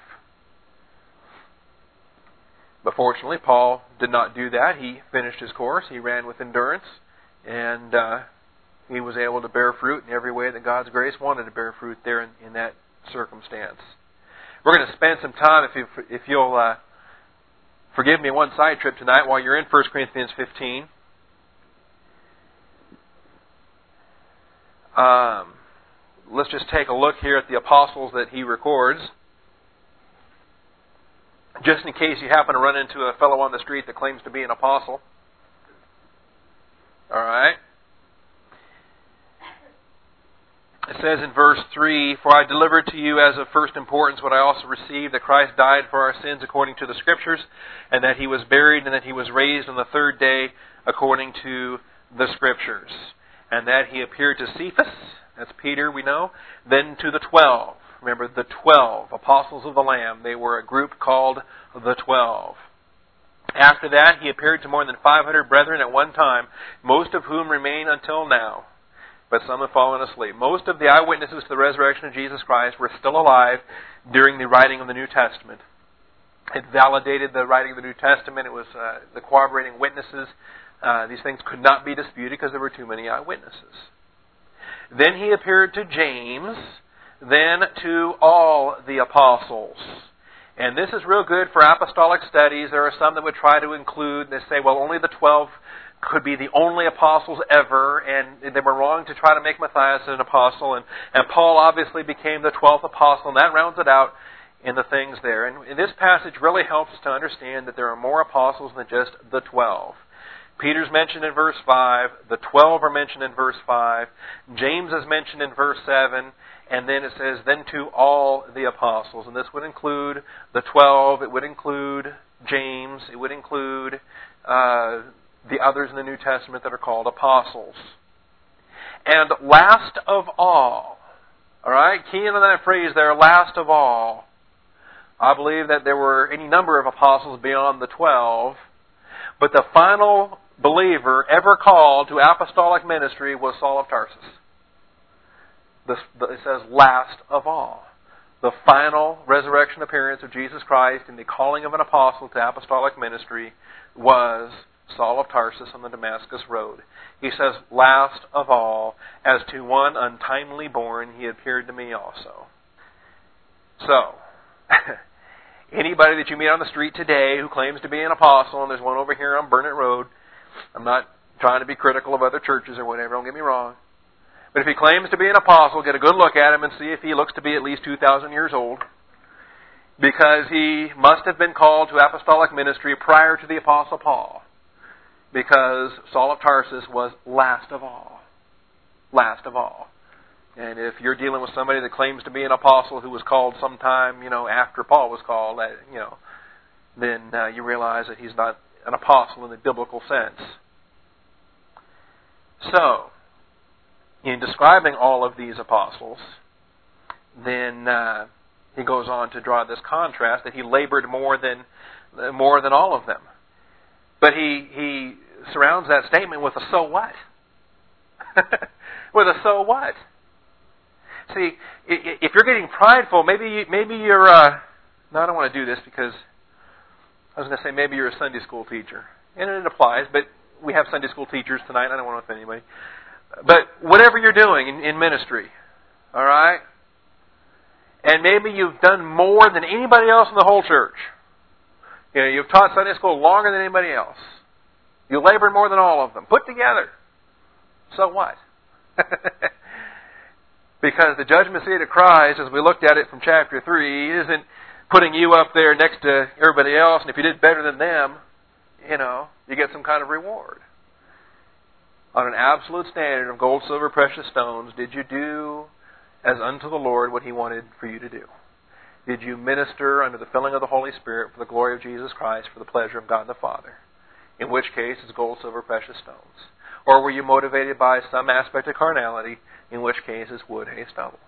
But fortunately, Paul did not do that. He finished his course. He ran with endurance. And he was able to bear fruit in every way that God's grace wanted to bear fruit there in that circumstance. We're going to spend some time, if you'll forgive me one side trip tonight while you're in 1 Corinthians 15. Let's just take a look here at the apostles that he records. Just in case you happen to run into a fellow on the street that claims to be an apostle. All right. It says in verse 3, "For I delivered to you as of first importance what I also received, that Christ died for our sins according to the Scriptures, and that He was buried, and that He was raised on the third day according to the Scriptures. And that He appeared to Cephas," that's Peter, we know, "then to the 12. Remember, the 12, apostles of the Lamb. They were a group called the 12. "After that, He appeared to more than 500 brethren at one time, most of whom remain until now. But some have fallen asleep." Most of the eyewitnesses to the resurrection of Jesus Christ were still alive during the writing of the New Testament. It validated the writing of the New Testament. It was the corroborating witnesses. These things could not be disputed because there were too many eyewitnesses. "Then He appeared to James, then to all the apostles." And this is real good for apostolic studies. There are some that would try to include, they say, well, only the 12 could be the only apostles ever, and they were wrong to try to make Matthias an apostle. And Paul obviously became the 12th apostle, and that rounds it out in the things there. And this passage really helps us to understand that there are more apostles than just the 12. Peter's mentioned in verse 5, the 12 are mentioned in verse 5, James is mentioned in verse 7, and then it says, "Then to all the apostles." And this would include the 12, it would include James, it would include the others in the New Testament that are called apostles. And last of all, alright, key into that phrase there, last of all, I believe that there were any number of apostles beyond the 12, but the final believer ever called to apostolic ministry was Saul of Tarsus. It says last of all. The final resurrection appearance of Jesus Christ and the calling of an apostle to apostolic ministry was Saul of Tarsus on the Damascus road. He says, "Last of all, as to one untimely born, He appeared to me also." So, anybody that you meet on the street today who claims to be an apostle, and there's one over here on Burnett Road, I'm not trying to be critical of other churches or whatever, don't get me wrong. But if he claims to be an apostle, get a good look at him and see if he looks to be at least 2,000 years old. Because he must have been called to apostolic ministry prior to the Apostle Paul. Because Saul of Tarsus was last of all. Last of all. And if you're dealing with somebody that claims to be an apostle who was called sometime, after Paul was called, then you realize that he's not an apostle in the biblical sense. So, in describing all of these apostles, then he goes on to draw this contrast that he labored more than all of them. But he surrounds that statement with a "so what?" With a "so what?" See, if you're getting prideful, maybe you're. No, I don't want to do this because I was going to say maybe you're a Sunday school teacher, and it applies. But we have Sunday school teachers tonight. I don't want to offend anybody. But whatever you're doing in ministry, all right, and maybe you've done more than anybody else in the whole church. You've taught Sunday school longer than anybody else. You labored more than all of them put together. So what? Because the judgment seat of Christ, as we looked at it from chapter 3, isn't putting you up there next to everybody else, and if you did better than them, you get some kind of reward. On an absolute standard of gold, silver, precious stones, did you do as unto the Lord what He wanted for you to do? Did you minister under the filling of the Holy Spirit for the glory of Jesus Christ, for the pleasure of God the Father? In which case, it's gold, silver, precious stones. Or were you motivated by some aspect of carnality, in which case it's wood, hay, stubble?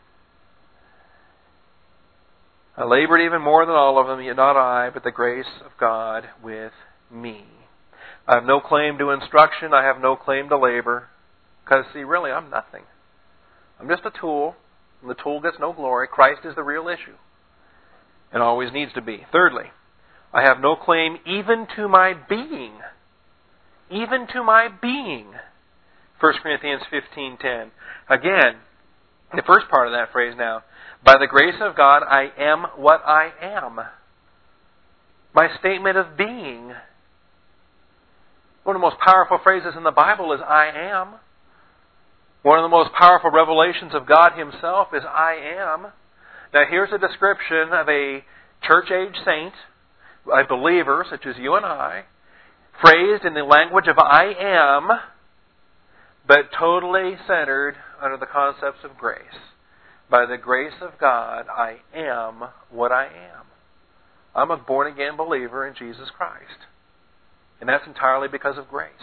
I labored even more than all of them, yet not I, but the grace of God with me. I have no claim to instruction. I have no claim to labor. Because, see, really, I'm nothing. I'm just a tool, and the tool gets no glory. Christ is the real issue, and always needs to be. Thirdly, I have no claim even to my being. Even to my being. 1 Corinthians 15:10. Again, the first part of that phrase now. By the grace of God, I am what I am. My statement of being. One of the most powerful phrases in the Bible is I am. One of the most powerful revelations of God Himself is I am. Now here's a description of a church-age saint, a believer such as you and I, phrased in the language of I am, but totally centered under the concepts of grace. By the grace of God, I am what I am. I'm a born-again believer in Jesus Christ. And that's entirely because of grace.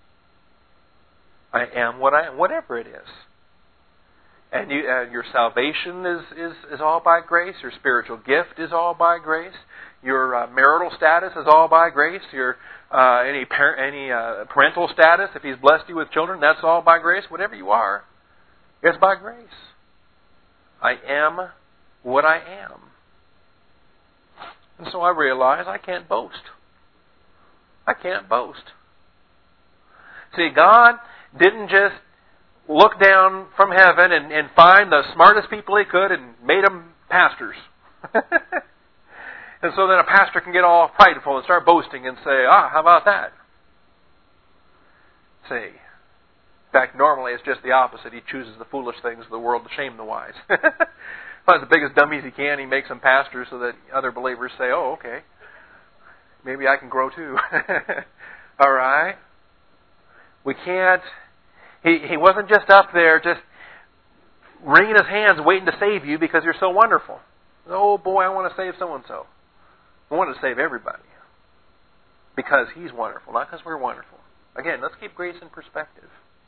I am what I am, whatever it is. And your salvation is all by grace. Your spiritual gift is all by grace. Your marital status is all by grace. Your any parental status, if He's blessed you with children, that's all by grace. Whatever you are, it's by grace. I am what I am. And so I realize I can't boast. I can't boast. See, God didn't just look down from heaven and find the smartest people He could and made them pastors. And so then a pastor can get all prideful and start boasting and say, how about that? See, in fact, normally it's just the opposite. He chooses the foolish things of the world to shame the wise. Finds the biggest dummies he can, He makes them pastors so that other believers say, oh, okay, maybe I can grow too. All right? We can't... He wasn't just up there just wringing His hands waiting to save you because you're so wonderful. Oh boy, I want to save so-and-so. I want to save everybody. Because He's wonderful, not because we're wonderful. Again, let's keep grace in perspective.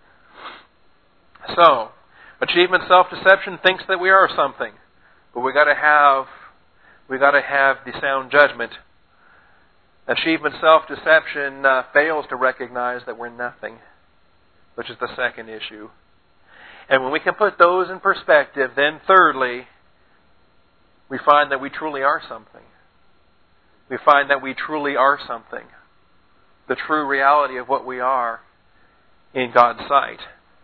So, achievement self-deception thinks that we are something. But we got to have the sound judgment. Achievement self-deception fails to recognize that we're nothing, which is the second issue. And when we can put those in perspective, then thirdly, we find that we truly are something. We find that we truly are something. The true reality of what we are in God's sight.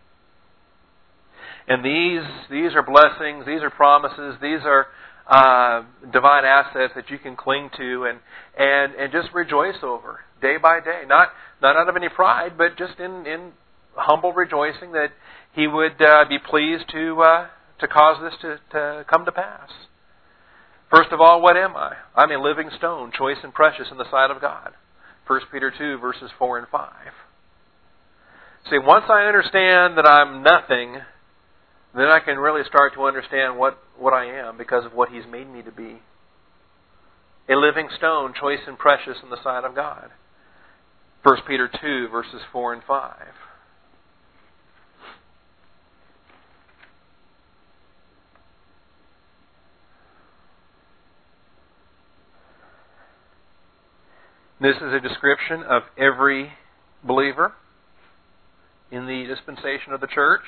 And these are blessings, these are promises, these are divine assets that you can cling to and just rejoice over day by day. Not out of any pride, but just in humble rejoicing that He would be pleased to cause this to come to pass. First of all, what am I? I'm a living stone, choice and precious in the sight of God. 1 Peter 2, verses 4 and 5. See, once I understand that I'm nothing, then I can really start to understand what I am because of what He's made me to be. A living stone, choice and precious in the sight of God. 1 Peter 2, verses 4 and 5. This is a description of every believer in the dispensation of the church.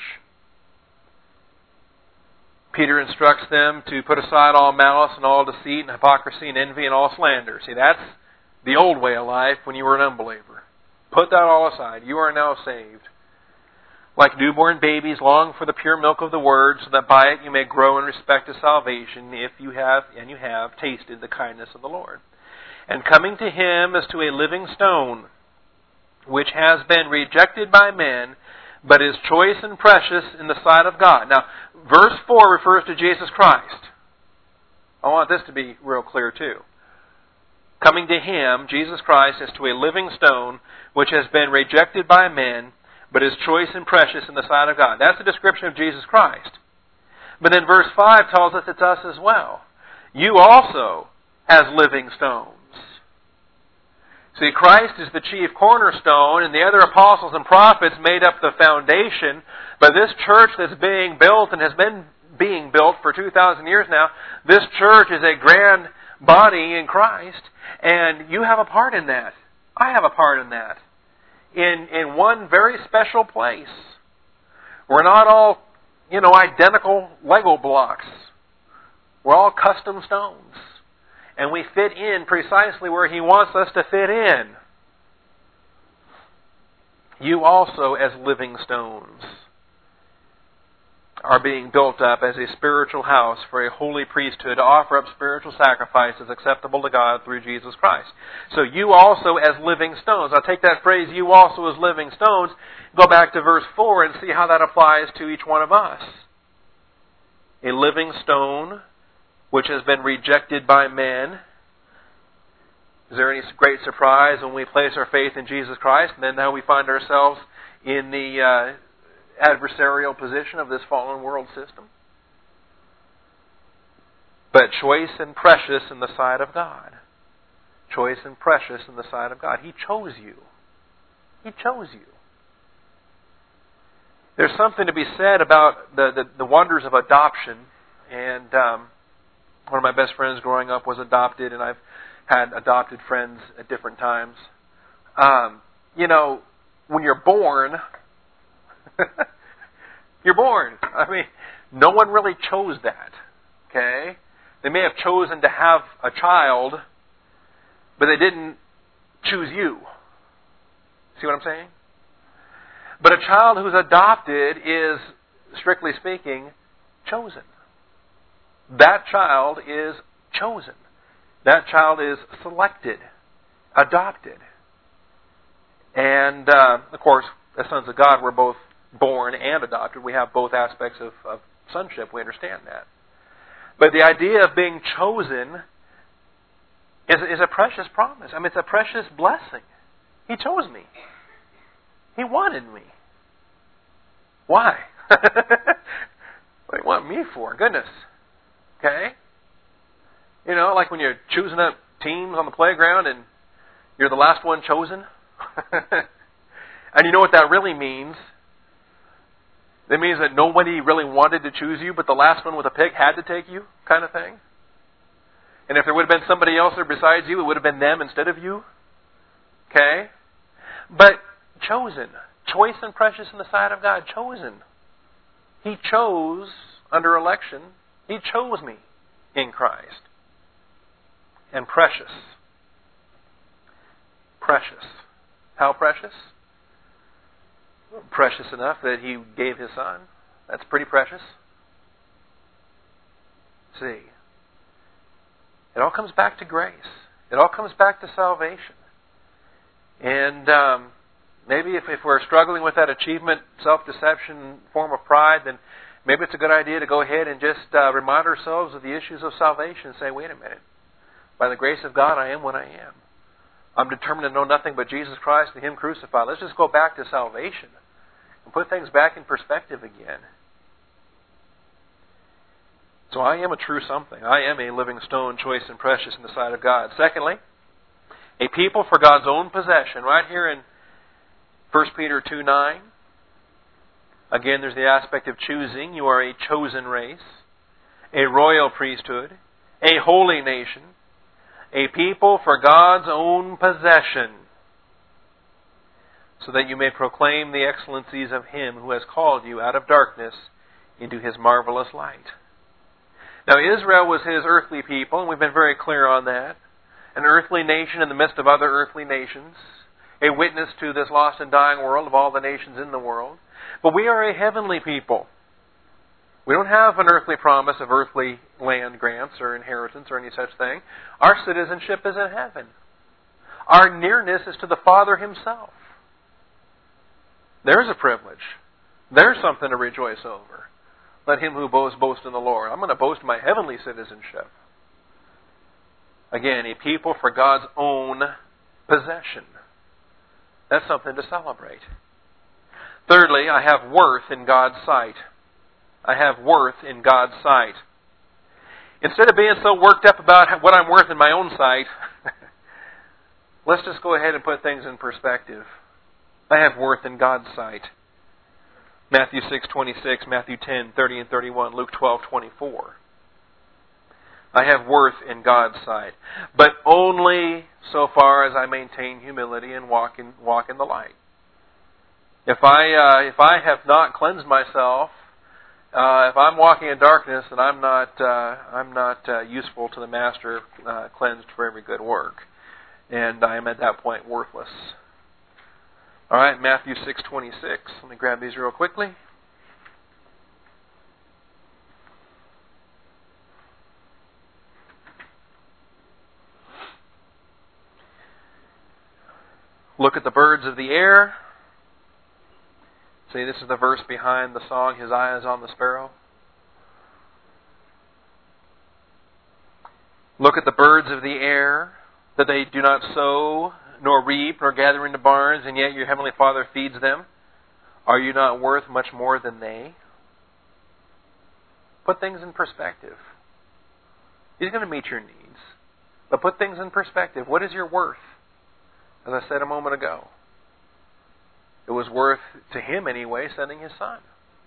Peter instructs them to put aside all malice and all deceit and hypocrisy and envy and all slander. See, that's the old way of life when you were an unbeliever. Put that all aside. You are now saved. Like newborn babies, long for the pure milk of the Word, so that by it you may grow in respect to salvation, if you have tasted the kindness of the Lord. And coming to Him as to a living stone, which has been rejected by men, but is choice and precious in the sight of God. Now, verse 4 refers to Jesus Christ. I want this to be real clear too. Coming to Him, Jesus Christ, as to a living stone, which has been rejected by men, but is choice and precious in the sight of God. That's the description of Jesus Christ. But then verse 5 tells us it's us as well. You also as living stones. See, Christ is the chief cornerstone, and the other apostles and prophets made up the foundation. But this church that's being built and has been being built for 2,000 years now, this church is a grand body in Christ, and you have a part in that. I have a part in that. In one very special place. We're not all, identical Lego blocks. We're all custom stones. And we fit in precisely where He wants us to fit in. You also, as living stones, are being built up as a spiritual house for a holy priesthood to offer up spiritual sacrifices acceptable to God through Jesus Christ. So you also as living stones. I'll take that phrase, you also as living stones, go back to verse 4 and see how that applies to each one of us. A living stone which has been rejected by men. Is there any great surprise when we place our faith in Jesus Christ and then now we find ourselves in the adversarial position of this fallen world system? But choice and precious in the sight of God. Choice and precious in the sight of God. He chose you. He chose you. There's something to be said about the wonders of adoption. And one of my best friends growing up was adopted, and I've had adopted friends at different times. When you're born, you're born. I mean, no one really chose that. Okay? They may have chosen to have a child, but they didn't choose you. See what I'm saying? But a child who's adopted is, strictly speaking, chosen. That child is chosen. That child is selected, adopted. And, of course, as sons of God, we're both born and adopted. We have both aspects of sonship. We understand that. But the idea of being chosen is a precious promise. I mean, it's a precious blessing. He chose me. He wanted me. Why? What do you want me for? Goodness. Okay? Like when you're choosing up teams on the playground and you're the last one chosen. And you know what that really means? It means that nobody really wanted to choose you, but the last one with a pick had to take you, kind of thing. And if there would have been somebody else there besides you, it would have been them instead of you. Okay? But chosen. Choice and precious in the sight of God. Chosen. He chose, under election, He chose me in Christ. And precious. Precious. How precious? Precious enough that He gave His Son. That's pretty precious. See. It all comes back to grace. It all comes back to salvation. And maybe if we're struggling with that achievement, self-deception form of pride, then maybe it's a good idea to go ahead and just remind ourselves of the issues of salvation and say, wait a minute. By the grace of God, I am what I am. I'm determined to know nothing but Jesus Christ and Him crucified. Let's just go back to salvation and put things back in perspective again. So I am a true something. I am a living stone, choice and precious in the sight of God. Secondly, a people for God's own possession. Right here in 1 Peter 2:9. Again, there's the aspect of choosing. You are a chosen race, a royal priesthood, a holy nation, a people for God's own possession, so that you may proclaim the excellencies of Him who has called you out of darkness into His marvelous light. Now, Israel was His earthly people, and we've been very clear on that. An earthly nation in the midst of other earthly nations, a witness to this lost and dying world of all the nations in the world. But we are a heavenly people. We don't have an earthly promise of earthly land grants or inheritance or any such thing. Our citizenship is in heaven. Our nearness is to the Father Himself. There's a privilege. There's something to rejoice over. Let him who boasts boast in the Lord. I'm going to boast in my heavenly citizenship. Again, a people for God's own possession. That's something to celebrate. Thirdly, I have worth in God's sight. I have worth in God's sight. Instead of being so worked up about what I'm worth in my own sight, Let's just go ahead and put things in perspective. I have worth in God's sight. Matthew 6:26, Matthew 10:30 and 31, Luke 12:24. I have worth in God's sight, but only so far as I maintain humility and walk in the light. If I have not cleansed myself, if I'm walking in darkness, then I'm not useful to the Master, cleansed for every good work, and I am at that point worthless. All right, Matthew 6:26. Let me grab these real quickly. Look at the birds of the air. See, this is the verse behind the song, His eye is on the sparrow. Look at the birds of the air, that they do not sow, nor reap, nor gather into barns, and yet your heavenly Father feeds them. Are you not worth much more than they? Put things in perspective. He's going to meet your needs. But put things in perspective. What is your worth? As I said a moment ago, it was worth, to Him anyway, sending His Son.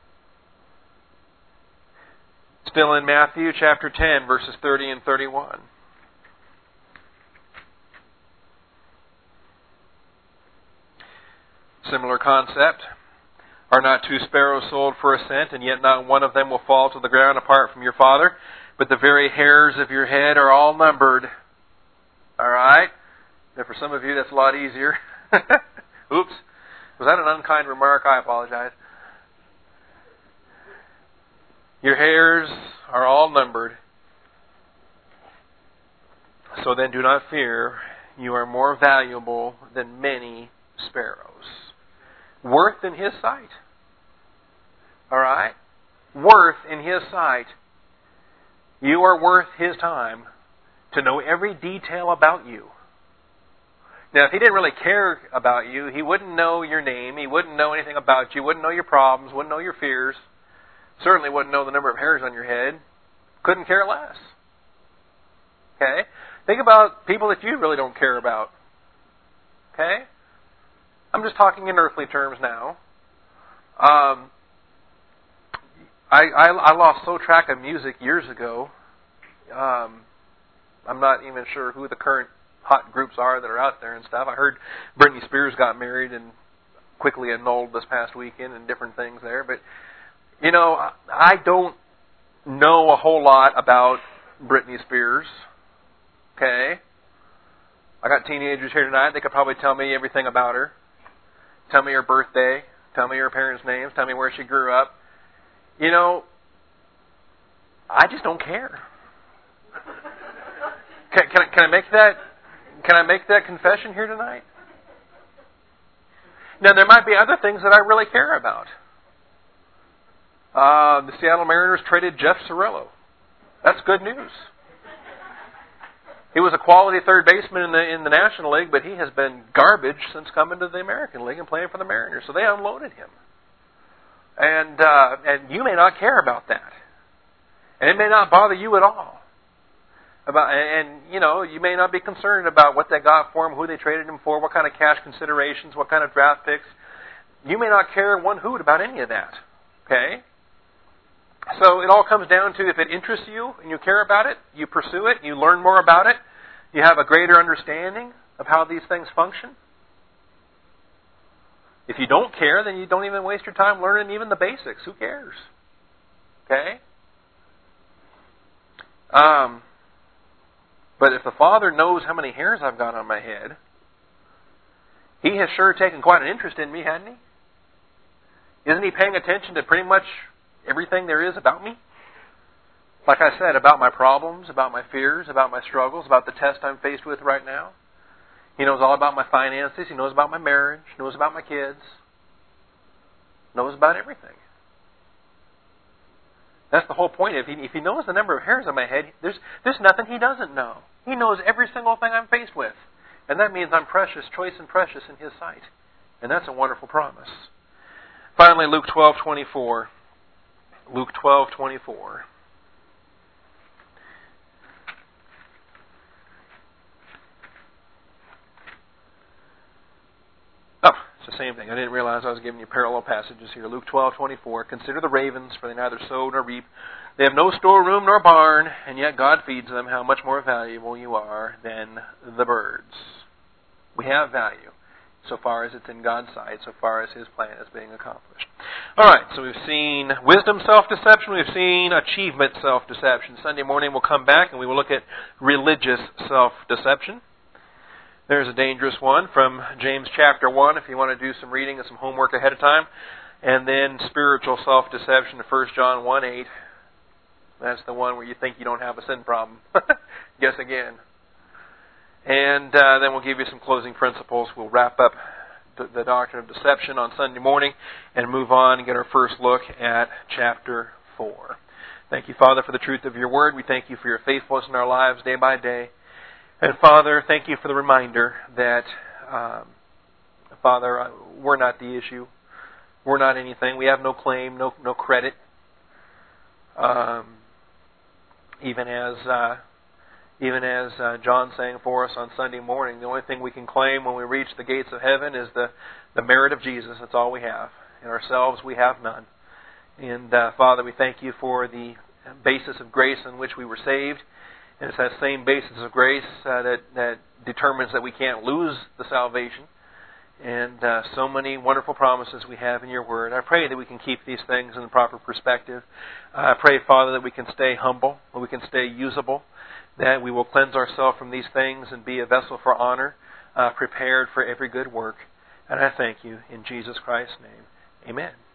Still in Matthew chapter 10, verses 30 and 31. Similar concept. Are not 2 sparrows sold for a cent, and yet not one of them will fall to the ground apart from your Father? But the very hairs of your head are all numbered. All right? And for some of you, that's a lot easier. Oops. Was that an unkind remark? I apologize. Your hairs are all numbered. So then do not fear. You are more valuable than many sparrows. Worth in His sight. All right? Worth in His sight. You are worth His time to know every detail about you. Now, if He didn't really care about you, He wouldn't know your name, He wouldn't know anything about you, wouldn't know your problems, wouldn't know your fears, certainly wouldn't know the number of hairs on your head, couldn't care less. Okay? Think about people that you really don't care about. Okay? I'm just talking in earthly terms now. I lost so track of music years ago. I'm not even sure who the current hot groups are that are out there and stuff. I heard Britney Spears got married and quickly annulled this past weekend and different things there. But, you know, I don't know a whole lot about Britney Spears. Okay? I got teenagers here tonight. They could probably tell me everything about her. Tell me her birthday. Tell me her parents' names. Tell me where she grew up. You know, I just don't care. Can I make that? Can I make that confession here tonight? Now, there might be other things that I really care about. The Seattle Mariners traded Jeff Cirillo. That's good news. He was a quality third baseman in the National League, but he has been garbage since coming to the American League and playing for the Mariners. So they unloaded him. And you may not care about that. And it may not bother you at all. You may not be concerned about what they got for him, who they traded him for, what kind of cash considerations, what kind of draft picks. You may not care one hoot about any of that. Okay? So it all comes down to, if it interests you and you care about it, you pursue it, you learn more about it, you have a greater understanding of how these things function. If you don't care, then you don't even waste your time learning even the basics. Who cares? Okay? But if the Father knows how many hairs I've got on my head, He has sure taken quite an interest in me, hasn't He? Isn't He paying attention to pretty much everything there is about me? Like I said, about my problems, about my fears, about my struggles, about the test I'm faced with right now. He knows all about my finances. He knows about my marriage. He knows about my kids. Knows about everything. That's the whole point. If he knows the number of hairs on my head, there's nothing He doesn't know. He knows every single thing I'm faced with. And that means I'm precious, choice and precious in His sight. And that's a wonderful promise. Finally, Luke 12:24. Luke 12:24. It's the same thing. I didn't realize I was giving you parallel passages here. Luke 12:24. Consider the ravens, for they neither sow nor reap. They have no storeroom nor barn, and yet God feeds them. How much more valuable you are than the birds. We have value, so far as it's in God's sight, so far as His plan is being accomplished. All right, so we've seen wisdom self-deception, we've seen achievement self-deception. Sunday morning we'll come back and we will look at religious self-deception. There's a dangerous one from James chapter 1, if you want to do some reading and some homework ahead of time. And then spiritual self-deception, 1 John 1:8. That's the one where you think you don't have a sin problem. Guess again. And then we'll give you some closing principles. We'll wrap up the doctrine of deception on Sunday morning and move on and get our first look at chapter 4. Thank you, Father, for the truth of your word. We thank you for your faithfulness in our lives day by day. And Father, thank you for the reminder that, Father, we're not the issue. We're not anything. We have no claim, no credit. Even as John sang for us on Sunday morning, the only thing we can claim when we reach the gates of heaven is the merit of Jesus. That's all we have. In ourselves, we have none. And Father, we thank you for the basis of grace on which we were saved. And it's that same basis of grace that determines that we can't lose the salvation. And so many wonderful promises we have in your word. I pray that we can keep these things in the proper perspective. I pray, Father, that we can stay humble, that we can stay usable, that we will cleanse ourselves from these things and be a vessel for honor, prepared for every good work. And I thank you in Jesus Christ's name. Amen.